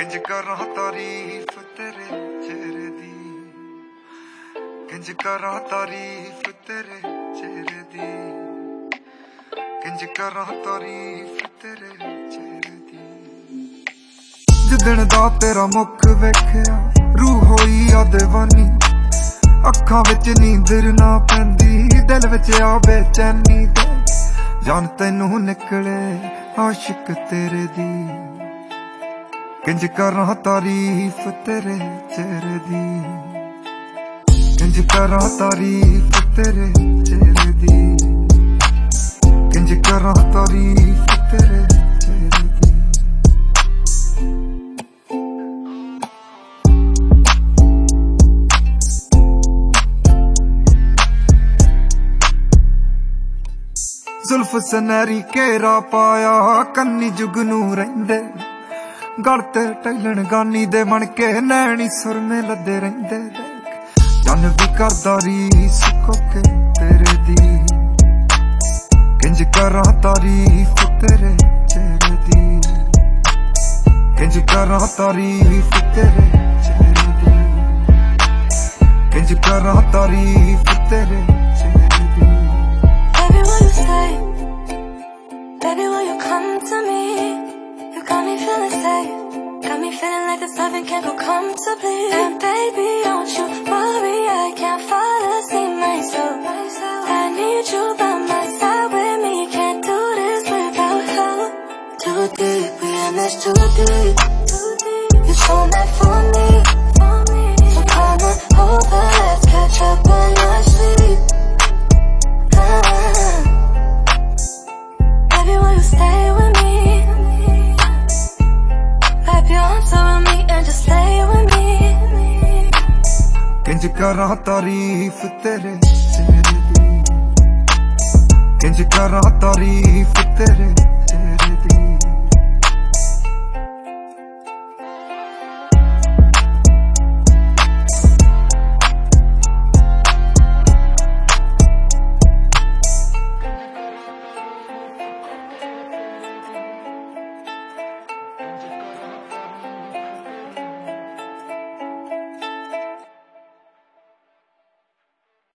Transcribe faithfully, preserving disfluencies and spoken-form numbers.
किंज करा तारीफ तेरे चेहरे दी, किंज करा तारीफ तेरे चेहरे दी, किंज करा तारीफ तेरे चेहरे दी। जिदन दा तेरा मुख वेखिया रूह होई आ दीवानी, अखां विच नींदर ना पैंदी, दिल विच आ बेचैनी दे, जान तैनू निकले आशिक तेरे दी। किंज करा तारीफ तेरे चेहरे दी, किंज करा तारीफ तेरे चेहरे दी, किंज करा तारीफ तेरे चेहरे दी। जुल्फ सनैरी घेरा पाया कन्नी जुगनू रहिंदे, गल ते टैलन गानी दे बन के नैनी सुरमे लदे रहिंदे। जन भी करदा रीस कोके तेरे दी, किंज करा तारीफ तेरे चेहरे दी, किंज करा तारीफ तेरे चेहरे दी, किंज करा तारीफ तेरे चेहरे दी। Baby, will you stay? Baby, will you come to me? You got me feeling safe, got me feeling like this loving can't go comfortably. And baby, don't you worry, I can't fall asleep myself. I need you by my side with me, can't do this without you. Too deep, we in this too deep. You so mad for me, so come on over, let's catch up when I sleep. Ah. Baby, will you stay with me? Wrap your arms around me and just stay with me. किंज करा तारीफ तेरे चेहरे दी, किंज करा तारीफ तेरे